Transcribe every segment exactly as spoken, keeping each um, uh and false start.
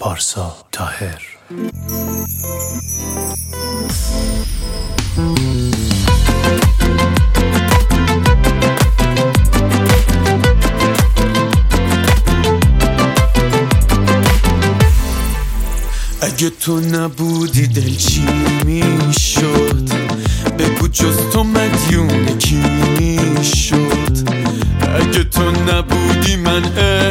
پارسا طاهر. اگه تو نبودی دل چی میشد؟ بگو جز تو مدیون کی میشد؟ اگه تو نبودی من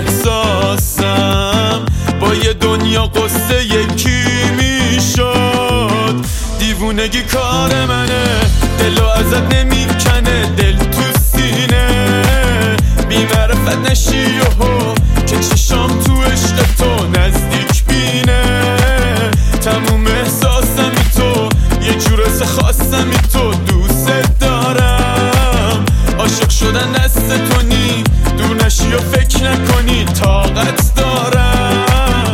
احساسم با یه دنیا قصه یکی میشد. دیوونگی کار منه، دلو ازت نمیکنه، دل تو سینه بی معرفت نشی یهو که چشام تو عشق تو نزدیک بینه. تموم احساسمی تو یه جور حس خاصمی تو دوست دارم. عاشق شدن دست تو نی دور نشی و فکر نکنی طاقت دارم.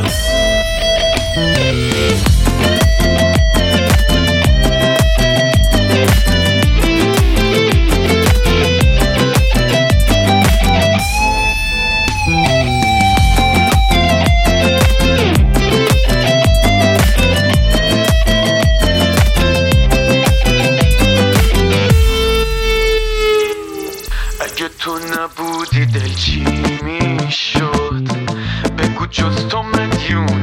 اگه تو نبودی دل چی میشد؟ بگو جز تو مدیون